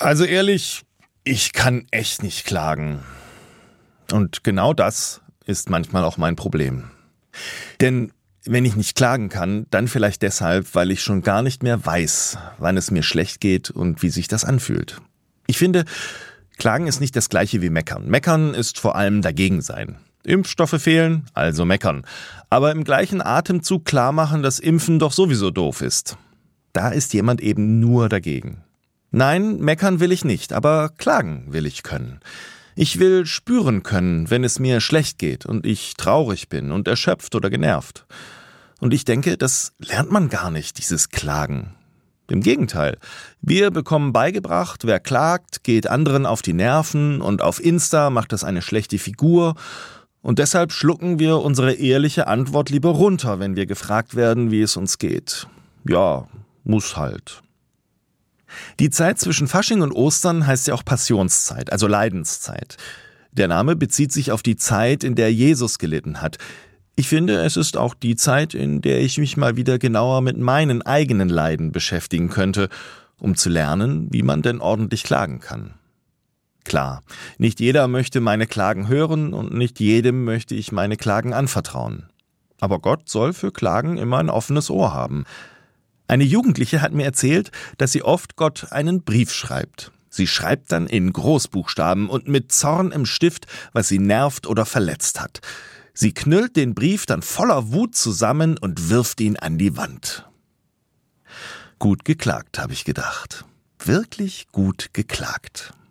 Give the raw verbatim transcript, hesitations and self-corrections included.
Also ehrlich, ich kann echt nicht klagen. Und genau das ist manchmal auch mein Problem. Denn wenn ich nicht klagen kann, dann vielleicht deshalb, weil ich schon gar nicht mehr weiß, wann es mir schlecht geht und wie sich das anfühlt. Ich finde, Klagen ist nicht das Gleiche wie Meckern. Meckern ist vor allem dagegen sein. Impfstoffe fehlen, also meckern. Aber im gleichen Atemzug klarmachen, dass Impfen doch sowieso doof ist. Da ist jemand eben nur dagegen. Nein, meckern will ich nicht, aber klagen will ich können. Ich will spüren können, wenn es mir schlecht geht und ich traurig bin und erschöpft oder genervt. Und ich denke, das lernt man gar nicht, dieses Klagen. Im Gegenteil, wir bekommen beigebracht, wer klagt, geht anderen auf die Nerven und auf Insta macht das eine schlechte Figur. Und deshalb schlucken wir unsere ehrliche Antwort lieber runter, wenn wir gefragt werden, wie es uns geht. Ja, muss halt. Die Zeit zwischen Fasching und Ostern heißt ja auch Passionszeit, also Leidenszeit. Der Name bezieht sich auf die Zeit, in der Jesus gelitten hat. Ich finde, es ist auch die Zeit, in der ich mich mal wieder genauer mit meinen eigenen Leiden beschäftigen könnte, um zu lernen, wie man denn ordentlich klagen kann. Klar, nicht jeder möchte meine Klagen hören und nicht jedem möchte ich meine Klagen anvertrauen. Aber Gott soll für Klagen immer ein offenes Ohr haben. Eine Jugendliche hat mir erzählt, dass sie oft Gott einen Brief schreibt. Sie schreibt dann in Großbuchstaben und mit Zorn im Stift, was sie nervt oder verletzt hat. Sie knüllt den Brief dann voller Wut zusammen und wirft ihn an die Wand. Gut geklagt, habe ich gedacht. Wirklich gut geklagt.